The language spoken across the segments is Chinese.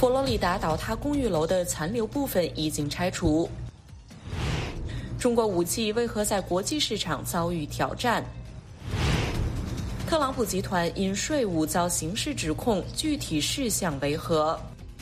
佛罗里达倒塌公寓楼的残留部分已经拆除。中国武器为何在国际市场遭遇挑战？特朗普集团因税务遭刑事指控，具体事项为何？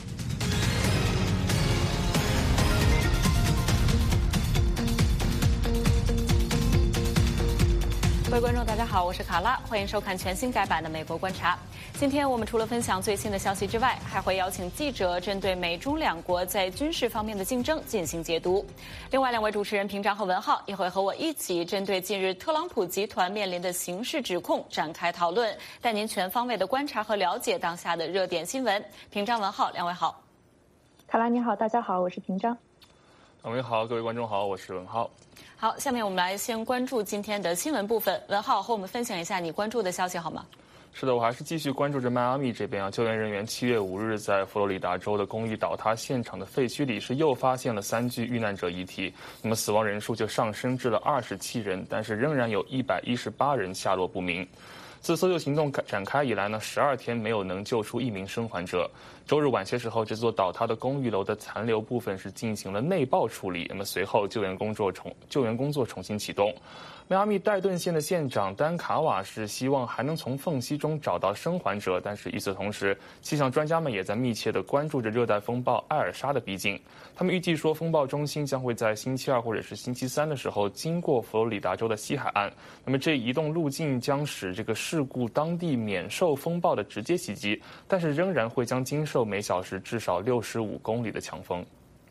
各位观众，大家好，我是卡拉，欢迎收看全新改版的《美国观察》。今天我们除了分享最新的消息之外，还会邀请记者针对美中两国在军事方面的竞争进行解读。另外两位主持人平章和文浩也会和我一起针对近日特朗普集团面临的刑事指控展开讨论，带您全方位的观察和了解当下的热点新闻。平章、文浩，两位好。 卡拉你好，大家好，我是平章。 两位好，各位观众好，我是文浩。 好，下面我们来先关注今天的新闻部分。文浩和我们分享一下你关注的消息好吗？ 是的，我还是继续关注着迈阿密这边救援人员7月5日在佛罗里达州的公寓倒塌现场的废墟里是又发现了3具遇难者遗体，那么死亡人数就上升至了27人，但是仍然有118人下落不明。自搜救行动展开以来呢，12天没有能救出1名生还者。周日晚些时候，这座倒塌的公寓楼的残留部分是进行了内爆处理，那么随后救援工作重新启动。迈阿密戴顿县的县长丹卡瓦是希望还能从缝隙中找到生还者，但是与此同时，气象专家们也在密切地关注着热带风暴艾尔莎的逼近。他们预计说，风暴中心将会在星期2或者是星期3的时候经过佛罗里达州的西海岸。那么这移动路径将使这个事故当地免受风暴的直接袭击，但是仍然会将经受每小时至少65公里的强风。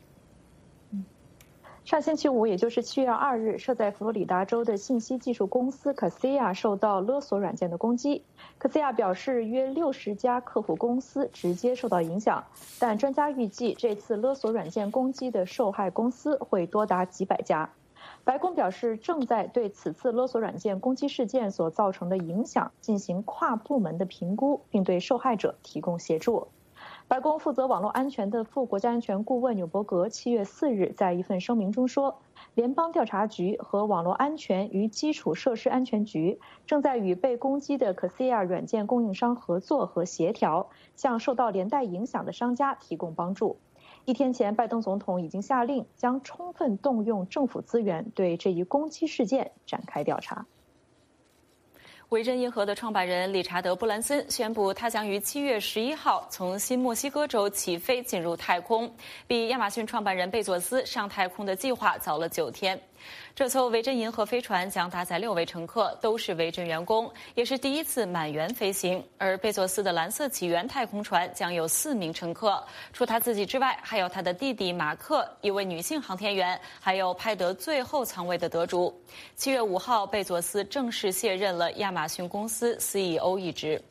上星期五，也就是7月2日，设在佛罗里达州的信息技术公司 Kaseya 受到勒索软件的攻击。Kaseya 表示，约60家客户公司直接受到影响，但专家预计这次勒索软件攻击的受害公司会多达几百家。白宫表示，正在对此次勒索软件攻击事件所造成的影响进行跨部门的评估，并对受害者提供协助。白宫负责网络安全的副国家安全顾问纽伯格7月4日在一份声明中说，联邦调查局和网络安全与基础设施安全局正在与被攻击的 Kaseya 软件供应商合作和协调，向受到连带影响的商家提供帮助。1天前，拜登总统已经下令将充分动用政府资源对这一攻击事件展开调查。 维珍银河的创办人理查德·布兰森宣布，他将于7月11号从新墨西哥州起飞进入太空，比亚马逊创办人贝佐斯上太空的计划早了9天。这艘维珍银河飞船将搭载6位乘客，都是维珍员工，也是第一次满员飞行。而贝佐斯的蓝色起源太空船将有4名乘客，除他自己之外，还有他的弟弟马克，一位女性航天员，还有拍得最后舱位的得主。7月5号，贝佐斯正式卸任了亚马逊公司 CEO 一职。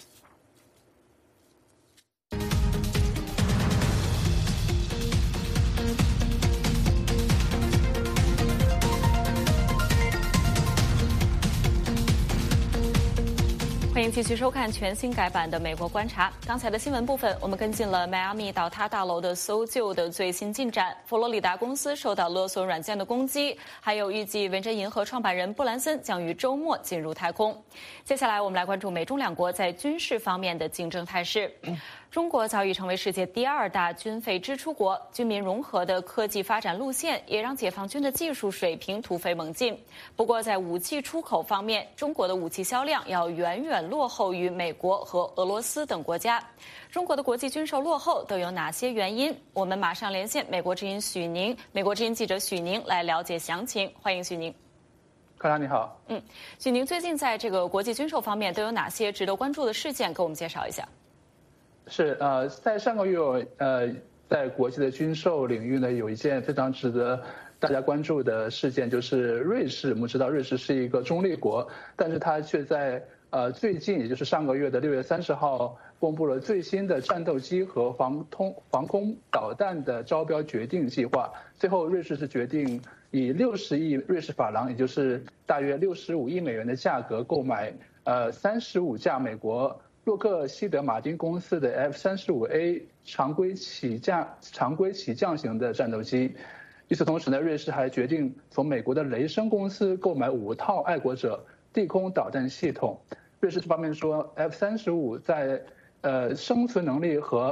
欢迎继续收看全新改版的《美国观察》。刚才的新闻部分，我们跟进了迈阿密倒塌大楼的搜救的最新进展，佛罗里达公司受到勒索软件的攻击，还有预计维珍银河创办人布兰森将于周末进入太空。接下来，我们来关注美中两国在军事方面的竞争态势。中国早已成为世界第2大军费支出国，军民融合的科技发展路线也让解放军的技术水平突飞猛进。不过，在武器出口方面，中国的武器销量要远远落后于美国和俄罗斯等国家。中国的国际军售落后都有哪些原因？我们马上连线美国之音记者许宁来了解详情。欢迎许宁。 克拉你好。 许宁，最近在这个国际军售方面都有哪些值得关注的事件？给我们介绍一下。 是在上个月在国际的军售领域呢，有一件非常值得大家关注的事件，就是瑞士。我们知道瑞士是一个中立国，但是它却在最近，也就是上个月的6月30号，公布了最新的战斗机和防空导弹的招标决定计划。最后，瑞士是决定以60亿瑞士法郎，也就是大约65亿美元的价格购买35架美国洛克希德马丁公司的 F-35A 常规起降型的战斗机。与此同时呢，瑞士还决定从美国的雷声公司购买5套爱国者地空导弹系统。瑞士这方面说 ，F-35在生存能力和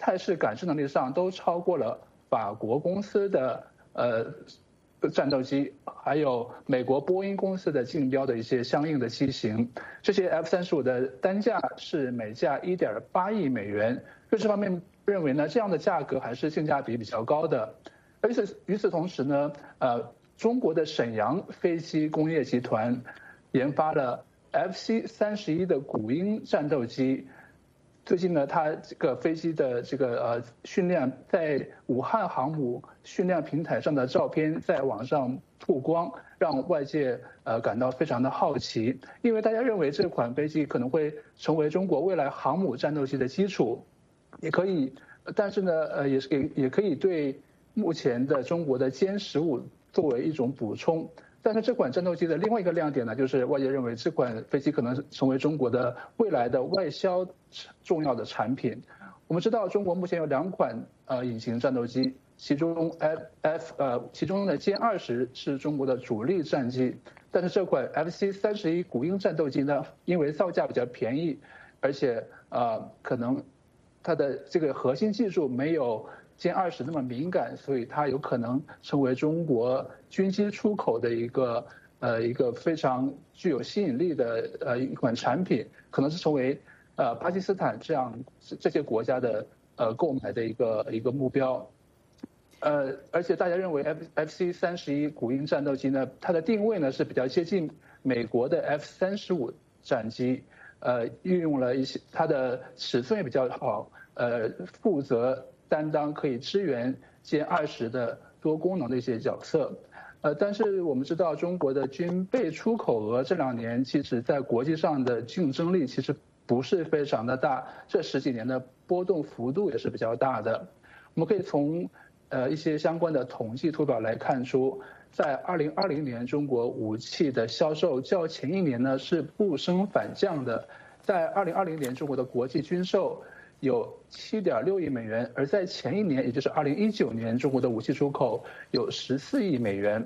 态势感知能力上都超过了法国公司的战斗机，还有美国波音公司的竞标的一些相应的机型。这些 F-35的单价是每架1.8亿美元。瑞士方面认为呢，这样的价格还是性价比比较高的。而与此同时呢，中国的沈阳飞机工业集团研发了 FC-31的古鹰战斗机。最近呢，它这个飞机的这个训练在武汉航母训练平台上的照片在网上曝光，让外界感到非常的好奇，因为大家认为这款飞机可能会成为中国未来航母战斗机的基础，但是呢，也可以对目前的中国的歼15作为一种补充。但是这款战斗机的另外一个亮点呢，就是外界认为这款飞机可能成为中国的未来的外销重要的产品。我们知道中国目前有2款隐形战斗机，其中其中的歼20是中国的主力战机，但是这款 FC-31古鹰战斗机呢，因为造价比较便宜，而且可能它的这个核心技术没有歼20那么敏感，所以它有可能成为中国军机出口的一个非常具有吸引力的一款产品，可能是成为巴基斯坦这些国家的购买的一个目标。而且大家认为 FC-31古鹰战斗机呢，它的定位呢是比较接近美国的 F-35战机，运用了一些它的尺寸也比较好，负责担当可以支援歼20的多功能的一些角色。但是我们知道中国的军备出口额这2年其实在国际上的竞争力其实不是非常的大，这10几年的波动幅度也是比较大的。我们可以从一些相关的统计图表来看出，在2020年中国武器的销售较前一年呢是不升反降的。在2020年中国的国际军售有7.6亿美元，而在前一年，也就是2019年，中国的武器出口有14亿美元。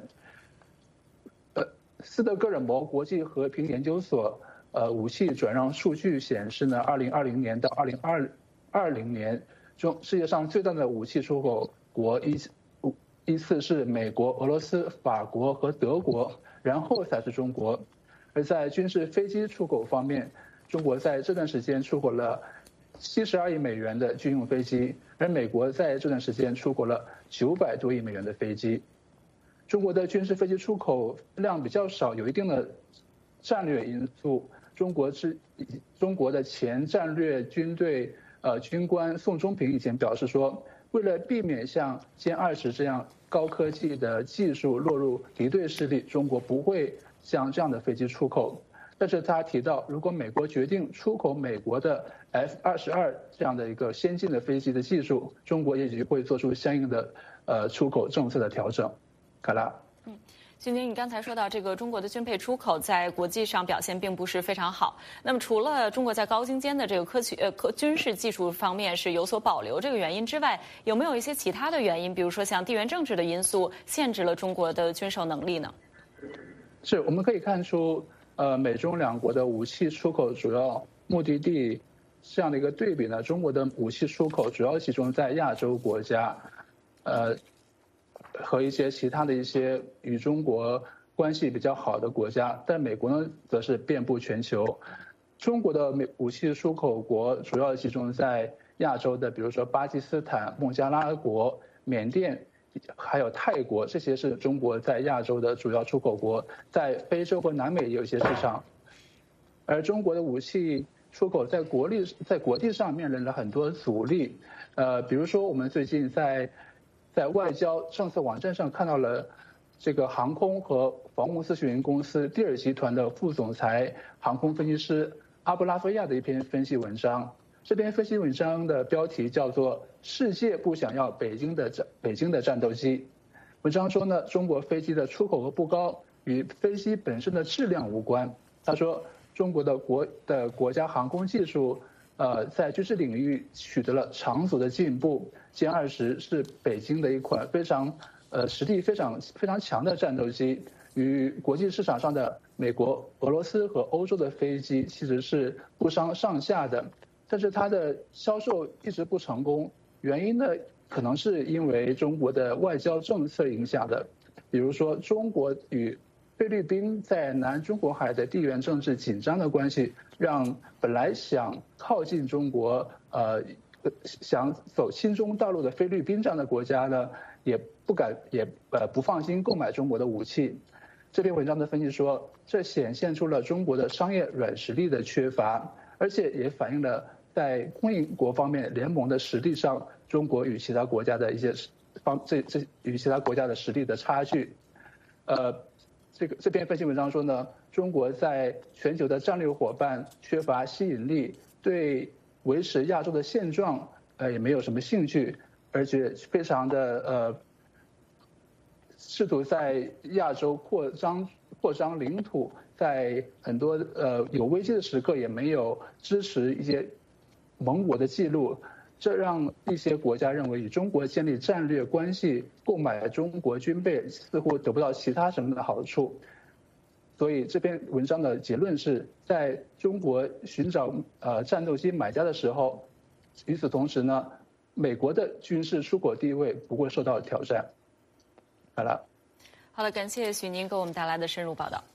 斯德哥尔摩国际和平研究所武器转让数据显示呢，2020年到2020年中，世界上最大的武器出口国依次是美国、俄罗斯、法国和德国，然后才是中国。而在军事飞机出口方面，中国在这段时间出口了72亿美元的军用飞机，而美国在这段时间出口了900多亿美元的飞机。中国的军事飞机出口量比较少，有一定的战略因素。中国的前战略军队军官宋忠平以前表示说，为了避免像歼20这样高科技的技术落入敌对势力，中国不会将这样的飞机出口。但是他提到，如果美国决定出口美国的 F-22这样的一个先进的飞机的技术，中国也许会做出相应的出口政策的调整。卡拉。 君宁，你刚才说到这个中国的军备出口在国际上表现并不是非常好。那么除了中国在高精尖的这个军事技术方面是有所保留这个原因之外，有没有一些其他的原因，比如说像地缘政治的因素限制了中国的军售能力呢？ 是，我们可以看出，美中两国的武器出口主要目的地这样的一个对比呢，中国的武器出口主要集中在亚洲国家，和一些其他的一些与中国关系比较好的国家，但美国呢则是遍布全球。中国的武器出口国主要集中在亚洲的，比如说巴基斯坦、孟加拉国、缅甸，还有泰国，这些是中国在亚洲的主要出口国。在非洲和南美也有一些市场。而中国的武器出口在国际上面临了很多阻力，比如说我们最近在外交政策网站上看到了这个航空和防务咨询公司蒂尔集团的副总裁、航空分析师阿布拉菲亚的一篇分析文章。这篇分析文章的标题叫做《世界不想要北京的战斗机》。文章说呢，中国飞机的出口额不高，与飞机本身的质量无关。他说，中国的国家航空技术在军事领域取得了长足的进步。歼20是北京的一款非常实力非常强的战斗机，与国际市场上的美国、俄罗斯和欧洲的飞机其实是不相上下的。但是它的销售一直不成功， 原因呢可能是因为中国的外交政策影响的，比如说中国与菲律宾在南中国海的地缘政治紧张的关系，让本来想靠近中国想走亲中道路的菲律宾这样的国家呢，也不放心购买中国的武器。这篇文章的分析说，这显现出了中国的商业软实力的缺乏，而且也反映了在供应国方面联盟的实力上，中国与其他国家的一些与其他国家的实力的差距。这篇分析文章说呢，中国在全球的战略伙伴缺乏吸引力，对维持亚洲的现状也没有什么兴趣，而且非常的试图在亚洲扩张领土，在很多有危机的时刻也没有支持一些盟国的记录，这让一些国家认为与中国建立战略关系、购买中国军备似乎得不到其他什么的好处。所以这篇文章的结论是，在中国寻找战斗机买家的时候，与此同时呢，美国的军事出口地位不会受到挑战。好了， 感谢许宁给我们带来的深入报道。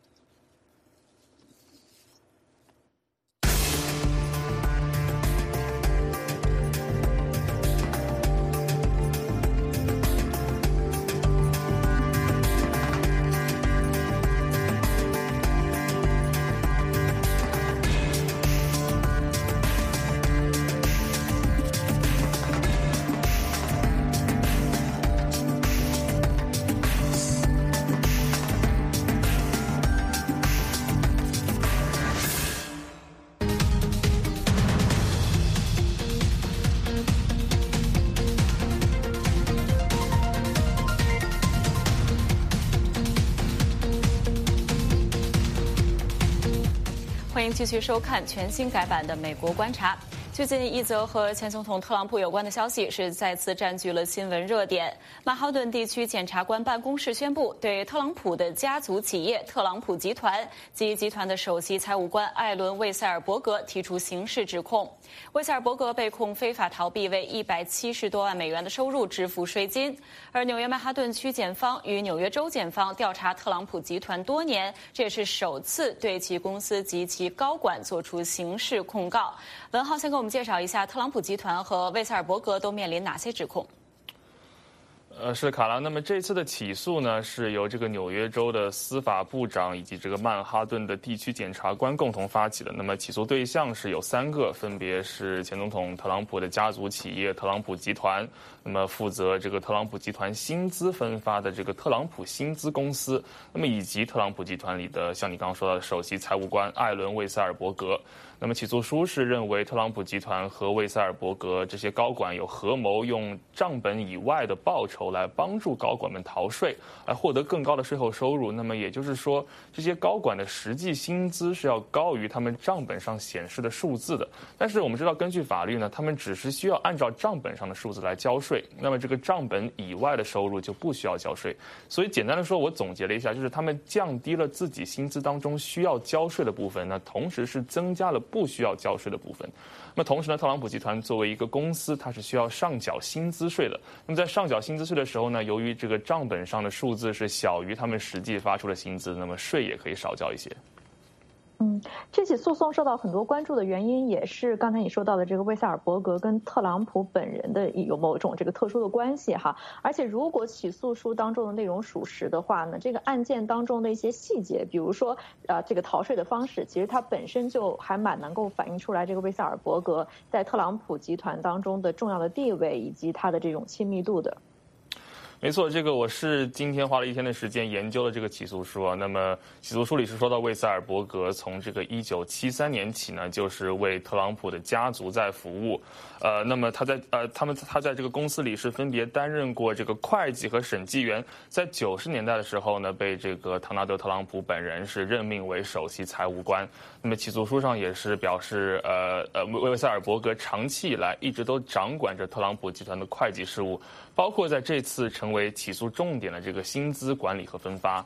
欢迎继续收看全新改版的《美国观察》。最近一则和前总统特朗普有关的消息是再次占据了新闻热点。曼哈顿地区检察官办公室宣布，对特朗普的家族企业特朗普集团及集团的首席财务官艾伦·魏塞尔伯格提出刑事指控。魏塞尔伯格被控非法逃避为170多万美元的收入支付税金，而纽约曼哈顿区检方与纽约州检方调查特朗普集团多年，这也是首次对其公司及其高管作出刑事控告。文浩先给我们介绍一下特朗普集团和魏塞尔伯格都面临哪些指控？ 是的，卡拉。那么这次的起诉呢，是由这个纽约州的司法部长以及这个曼哈顿的地区检察官共同发起的。那么起诉对象是有3个，分别是前总统特朗普的家族企业特朗普集团，那么负责这个特朗普集团薪资分发的这个特朗普薪资公司，那么以及特朗普集团里的像你刚刚说到的首席财务官艾伦·魏塞尔伯格。那么起诉书是认为特朗普集团和魏塞尔伯格这些高管有合谋用账本以外的报酬来帮助高管们逃税，来获得更高的税后收入。那么也就是说，这些高管的实际薪资是要高于他们账本上显示的数字的。但是我们知道，根据法律呢，他们只是需要按照账本上的数字来交税，那么这个账本以外的收入就不需要交税。所以简单的说，我总结了一下，就是他们降低了自己薪资当中需要交税的部分，那同时是增加了不需要交税的部分。那么同时呢，特朗普集团作为一个公司，它是需要上缴薪资税的。那么在上缴薪资税的时候呢，由于这个账本上的数字是小于他们实际发出的薪资，那么税也可以少交一些。 这起诉讼受到很多关注的原因，也是刚才你说到的这个魏塞尔伯格跟特朗普本人的有某种这个特殊的关系哈。而且如果起诉书当中的内容属实的话呢，这个案件当中的一些细节，比如说这个逃税的方式，其实它本身就还蛮能够反映出来这个魏塞尔伯格在特朗普集团当中的重要的地位以及他的这种亲密度的。 没错，这个我是今天花了1天的时间研究了这个起诉书啊。那么起诉书里是说到，魏塞尔伯格从这个1973年起呢，就是为特朗普的家族在服务。那么他在这个公司里是分别担任过这个会计和审计员。在90年代的时候呢，被这个唐纳德·特朗普本人是任命为首席财务官。那么起诉书上也是表示，魏塞尔伯格长期以来一直都掌管着特朗普集团的会计事务，包括在这次成为起诉重点的这个薪资管理和分发。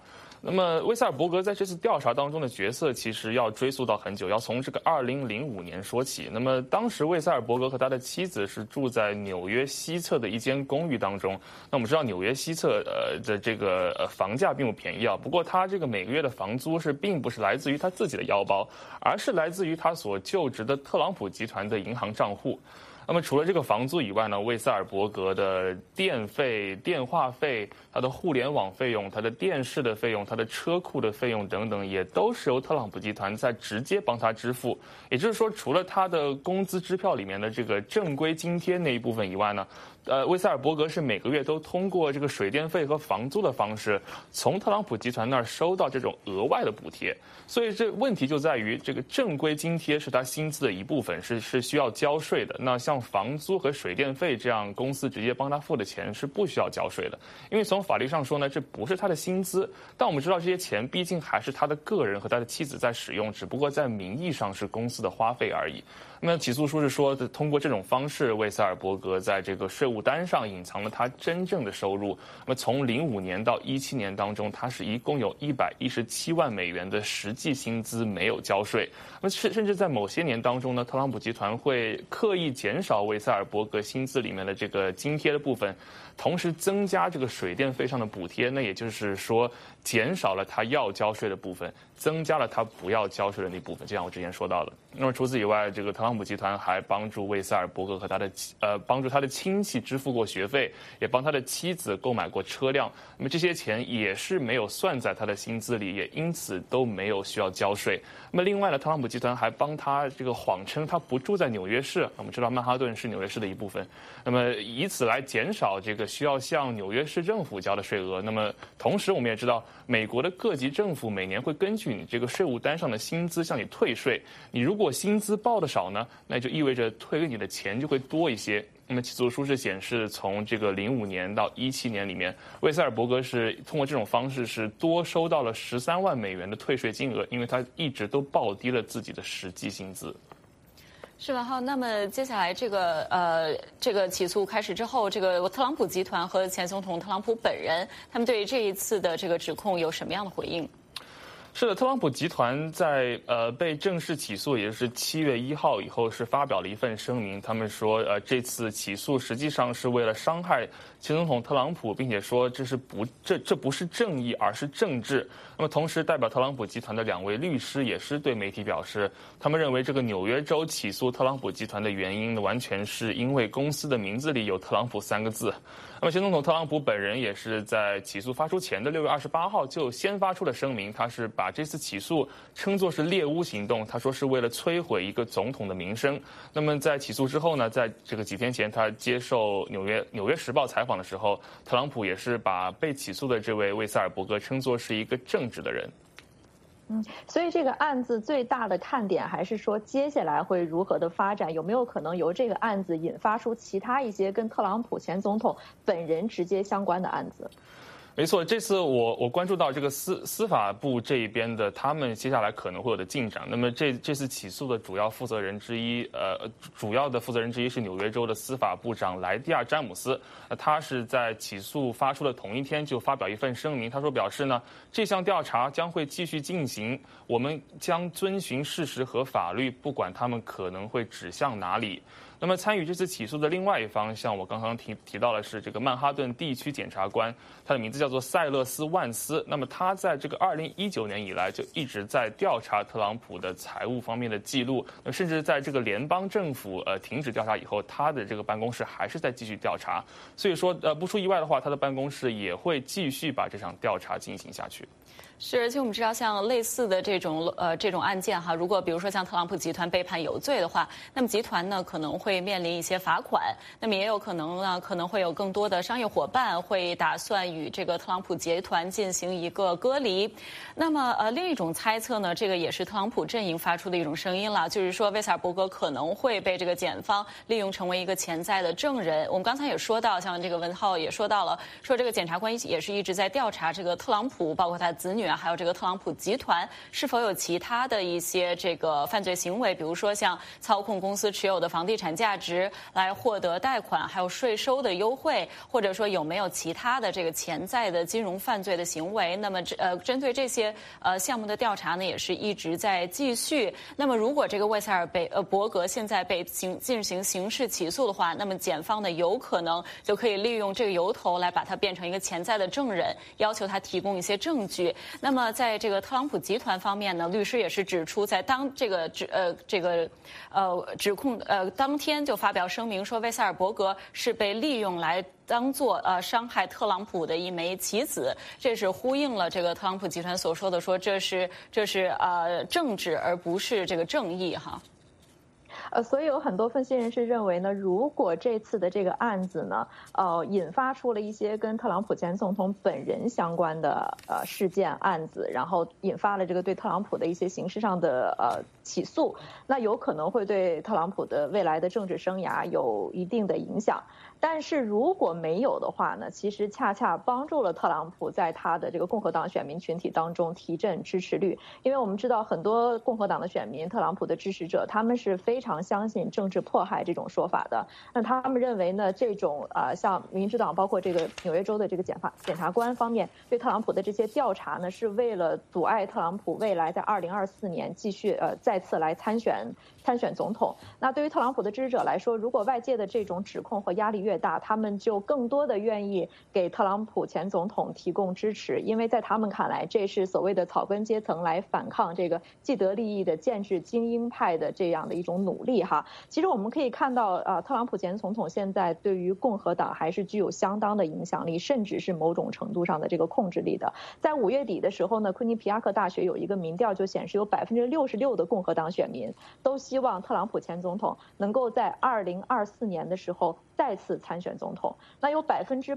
那么威塞尔伯格在这次调查当中的角色，其实要追溯到很久，要从这个2005年说起。那么当时威塞尔伯格和他的妻子是住在纽约西侧的一间公寓当中。那我们知道纽约西侧的这个房价并不便宜啊，不过他这个每个月的房租并不是来自于他自己的腰包，而是来自于他所就职的特朗普集团的银行账户。那么除了这个房租以外呢，威塞尔伯格的电费、电话费、他的互联网费用、他的电视的费用、他的车库的费用等等，也都是由特朗普集团在直接帮他支付。也就是说，除了他的工资支票里面的这个正规津贴那一部分以外呢，威塞尔伯格是每个月都通过这个水电费和房租的方式，从特朗普集团那儿收到这种额外的补贴。所以这问题就在于，这个正规津贴是他薪资的一部分，是需要交税的。那像房租和水电费这样公司直接帮他付的钱是不需要交税的，因为从法律上说呢，这不是他的薪资。但我们知道这些钱毕竟还是他的个人和他的妻子在使用，只不过在名义上是公司的花费而已。那么起诉书是说，通过这种方式，威塞尔伯格在这个税务单上隐藏了他真正的收入。那么从05年到17年当中，他是一共有117万美元的实际薪资没有交税。那么甚至在某些年当中呢，特朗普集团会刻意减少威塞尔伯格薪资里面的这个津贴的部分，同时增加这个水电费上的补贴。那也就是说，减少了他要交税的部分，增加了他不要交税的那部分，就像我之前说到的。那么除此以外，这个特朗普集团还帮助威塞尔伯格和帮助他的亲戚支付过学费，也帮他的妻子购买过车辆。那么这些钱也是没有算在他的薪资里，也因此都没有需要交税。那么另外呢，特朗普集团还帮他这个谎称他不住在纽约市。我们知道曼哈顿是纽约市的一部分，那么以此来减少这个需要向纽约市政府交的税额。那么同时我们也知道，美国的各级政府每年会根据你这个税务单上的薪资向你退税。你如果薪资报的少呢，那就意味着退给你的钱就会多一些。那么起诉书是显示，从这个05年到17年里面，威塞尔伯格是通过这种方式是多收到了13万美元的退税金额，因为他一直都报低了自己的实际薪资。 是吧？好，那么接下来这个起诉开始之后，这个特朗普集团和前总统特朗普本人，他们对于这一次的这个指控有什么样的回应？ 是的，特朗普集团在被正式起诉，也就是7月1号以后，是发表了一份声明。他们说，这次起诉实际上是为了伤害前总统特朗普，并且说这不是正义，而是政治。那么同时，代表特朗普集团的2位律师也是对媒体表示，他们认为这个纽约州起诉特朗普集团的原因呢，完全是因为公司的名字里有特朗普3个字。那么前总统特朗普本人也是在起诉发出前的6月28号就先发出了声明，他是把这次起诉称作是猎巫行动，他说是为了摧毁一个总统的名声。那么在起诉之后呢，在这个几天前，他接受纽约时报采访的时候，特朗普也是把被起诉的这位威塞尔伯格称作是一个正直的人。 所以这个案子最大的看点还是说接下来会如何的发展，有没有可能由这个案子引发出其他一些跟特朗普前总统本人直接相关的案子？ 没错，这次我关注到这个司法部这一边的他们接下来可能会有的进展。那么这次起诉的主要的负责人之一是纽约州的司法部长莱蒂亚·詹姆斯。他是在起诉发出的同一天就发表一份声明，他说表示呢，这项调查将会继续进行，我们将遵循事实和法律，不管他们可能会指向哪里。那么参与这次起诉的另外一方，像我刚刚提到的是这个曼哈顿地区检察官，他的名字叫做塞勒斯·万斯。那么他在这个2019年以来就一直在调查特朗普的财务方面的记录，甚至在这个联邦政府停止调查以后，他的这个办公室还是在继续调查。所以说不出意外的话，他的办公室也会继续把这场调查进行下去。 是，而且我们知道，像类似的这种案件哈，如果比如说像特朗普集团被判有罪的话，那么集团呢可能会面临一些罚款，那么也有可能会有更多的商业伙伴会打算与这个特朗普集团进行一个割离。那么另一种猜测呢，这个也是特朗普阵营发出的一种声音了，就是说威塞尔伯格可能会被这个检方利用成为一个潜在的证人。我们刚才也说到，像这个文浩也说到了，说这个检察官也是一直在调查这个特朗普，包括他子女还有这个特朗普集团是否有其他的一些这个犯罪行为，比如说像操控公司持有的房地产价值来获得贷款，还有税收的优惠，或者说有没有其他的这个潜在害的金融犯罪的行为。那么针对这些项目的调查呢，也是一直在继续。那么如果这个魏塞尔伯格现在被进行刑事起诉的话，那么检方呢有可能就可以利用这个由头来把他变成一个潜在的证人，要求他提供一些证据。那么在这个特朗普集团方面呢，律师也是指出，在指控当天就发表声明说，魏塞尔伯格是被利用来当作伤害特朗普的一枚棋子，这是呼应了这个特朗普集团所说的，说这是政治而不是这个正义哈。 所以有很多分析人士认为呢，如果这次的这个案子呢，引发出了一些跟特朗普前总统本人相关的事件案子，然后引发了这个对特朗普的一些刑事上的起诉，那有可能会对特朗普的未来的政治生涯有一定的影响。但是如果没有的话呢，其实恰恰帮助了特朗普在他的这个共和党选民群体当中提振支持率，因为我们知道很多共和党的选民，特朗普的支持者，他们是非常相信政治迫害这种说法的。那他们认为呢，这种像民主党包括这个纽约州的这个检察官方面对特朗普的这些调查呢，是为了阻碍特朗普未来在2024年继续再次来参选总统。那对于特朗普的支持者来说，如果外界的这种指控和压力越大，他们就更多的愿意给特朗普前总统提供支持，因为在他们看来，这是所谓的草根阶层来反抗这个既得利益的建制精英派的这样的一种努力哈。其实我们可以看到特朗普前总统现在对于共和党还是具有相当的影响力，甚至是某种程度上的这个控制力的。在5月底的时候呢，昆尼皮亚克大学有一个民调就显示，有66%的共和党选民都希望特朗普前总统能够在2024年的时候再次参选总统。那有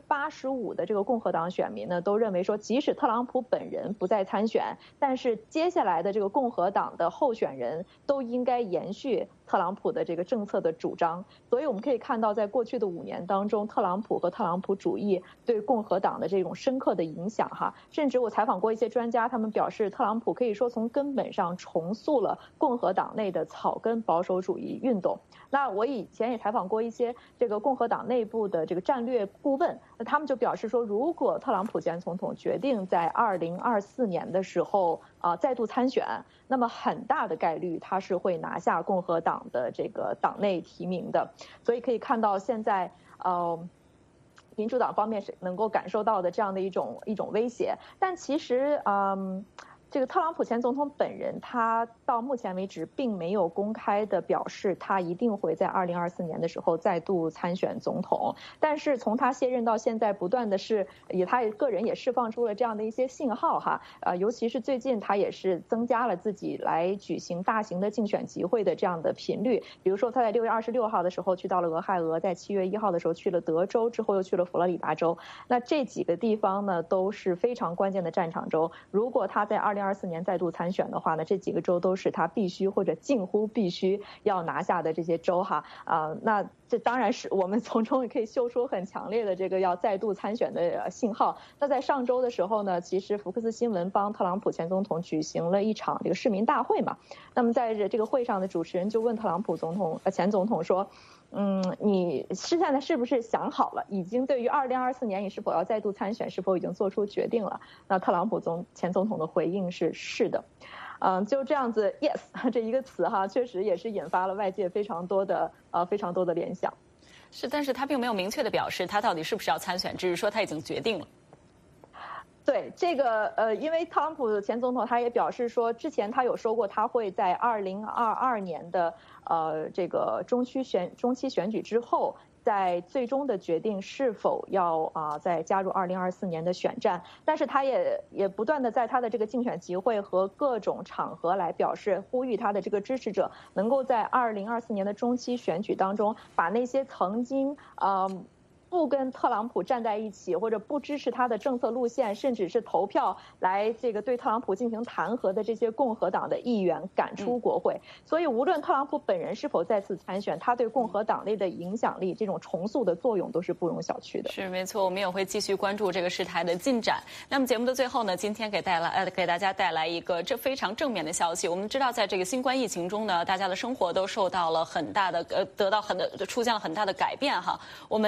85%的这个共和党选民呢，都认为说，即使特朗普本人不再参选，但是接下来的这个共和党的候选人都应该延续特朗普的这个政策的主张。所以我们可以看到，在过去的5年当中，特朗普和特朗普主义对共和党的这种深刻的影响哈。甚至我采访过一些专家，他们表示，特朗普可以说从根本上重塑了共和党内的草根保守主义运动。那我以前也采访过一些这个共和党内部的这个战略顾问，那他们就表示说，如果特朗普前总统决定在2024年的时候再度参选，那么很大的概率他是会拿下共和党的这个党内提名的。所以可以看到现在民主党方面是能够感受到的这样的一种威胁。但其实这个特朗普前总统本人，他到目前为止并没有公开的表示他一定会在2024年的时候再度参选总统。但是从他卸任到现在，不断的是他个人也释放出了这样的一些信号哈。尤其是最近他也是增加了自己来举行大型的竞选集会的这样的频率。比如说他在6月26号的时候去到了俄亥俄，在7月1号的时候去了德州，之后又去了佛罗里达州。那这几个地方呢都是非常关键的战场州。如果他在2024年再度参选的话呢，这几个州都是他必须或者近乎必须要拿下的这些州哈。那这当然是我们从中也可以嗅出很强烈的这个要再度参选的信号。那在上周的时候呢，其实福克斯新闻帮特朗普前总统举行了一场这个市民大会嘛。那么在这个会上的主持人就问特朗普前总统说，你现在是不是想好了，已经对于2024年你是否要再度参选，是否已经做出决定了？那特朗普前总统的回应是的。就这样子 ，yes 这一个词哈，确实也是引发了外界非常多的联想。 是，但是他并没有明确的表示他到底是不是要参选，只是说他已经决定了。 对这个因为特朗普前总统他也表示说，之前他有说过他会在2022年的这个中期选举之后，在最终的决定是否要再加入2024年的选战。但是他也不断的在他的这个竞选集会和各种场合来表示，呼吁他的这个支持者能够在2024年的中期选举当中，把那些曾经不跟特朗普站在一起，或者不支持他的政策路线，甚至是投票来这个对特朗普进行弹劾的这些共和党的议员赶出国会。所以无论特朗普本人是否再次参选，他对共和党内的影响力这种重塑的作用都是不容小觑的。 是没错，我们也会继续关注这个事态的进展。那么节目的最后呢，今天给大家带来一个非常正面的消息。我们知道，在这个新冠疫情中呢，大家的生活都受到了很大的出现了很大的改变哈。我们这个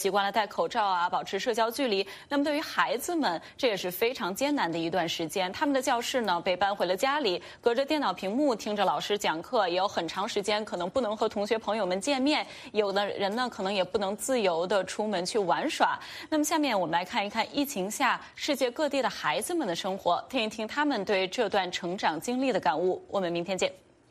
习惯了戴口罩啊，保持社交距离。那么对于孩子们，这也是非常艰难的一段时间。他们的教室呢被搬回了家里，隔着电脑屏幕听着老师讲课，也有很长时间可能不能和同学朋友们见面。有的人呢可能也不能自由的出门去玩耍。那么下面我们来看一看疫情下世界各地的孩子们的生活，听一听他们对这段成长经历的感悟。我们明天见。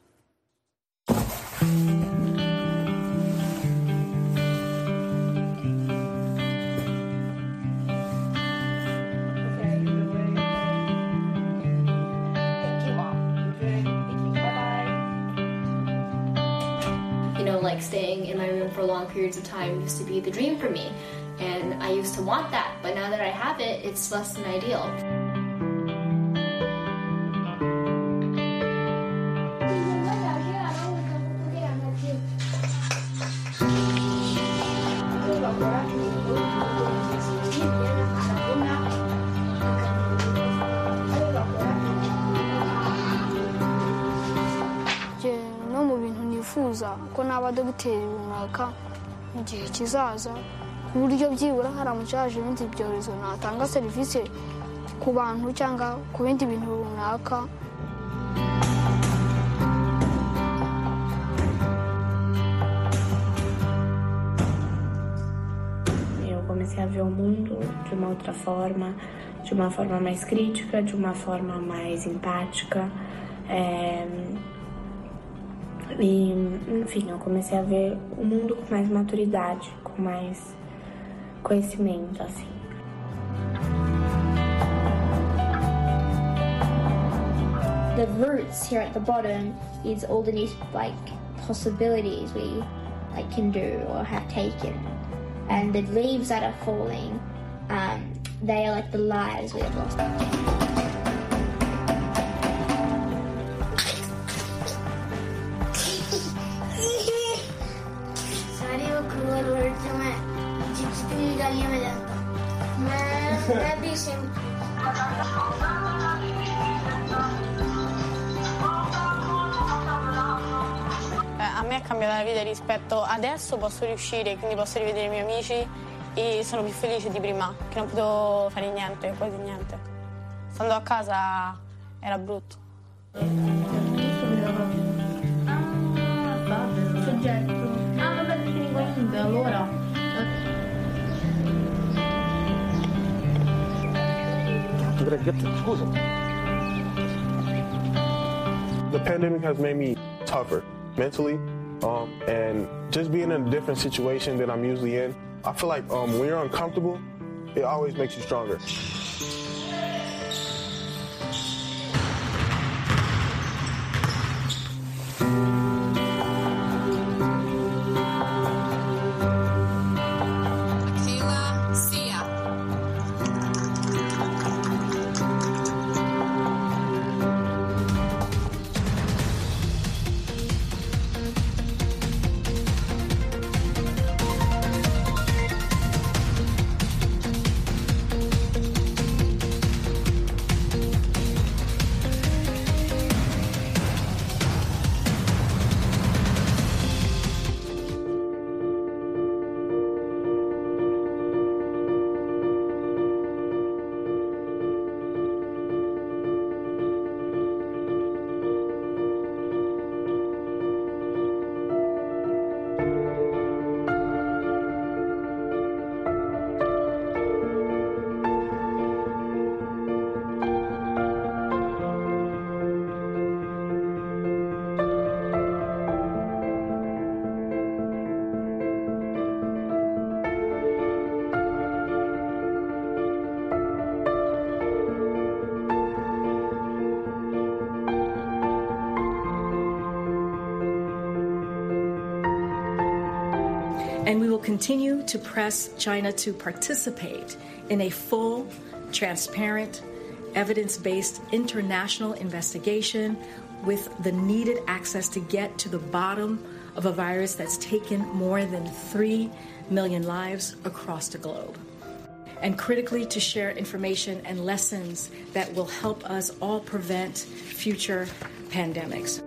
Like staying in my room for long periods of time used to be the dream for me, and I used to want that, but now that I have it, it's less than ideal. Ko naba dogiteri runaka mu gihe kizaza ku buryo byibura haramutse haje ibindi byorezo natanga serivisi ku bantu cyangwa ku bindi bintu runaka. Eu comecei a ver o mundo de uma outra forma, de uma forma mais crítica, de uma forma mais empática. E, enfim, eu comecei a ver o mundo com mais maturidade, com mais conhecimento, assim. The roots here at the bottom is all the like possibilities we can do or have taken, and the leaves that are falling, they are like the lives we have lost. A me ha cambiato la vita rispetto adesso, posso riuscire, quindi posso rivedere i miei amici e sono più felice di prima, che non potevo fare niente, quasi niente. Stando a casa era brutto. Soggetto. Vabbè, niente, allora. The pandemic has made me tougher mentally, and just being in a different situation than I'm usually in. I feel like when you're uncomfortable, it always makes you stronger. And we will continue to press China to participate in a full, transparent, evidence-based international investigation with the needed access to get to the bottom of a virus that's taken more than 3 million lives across the globe. And critically, to share information and lessons that will help us all prevent future pandemics.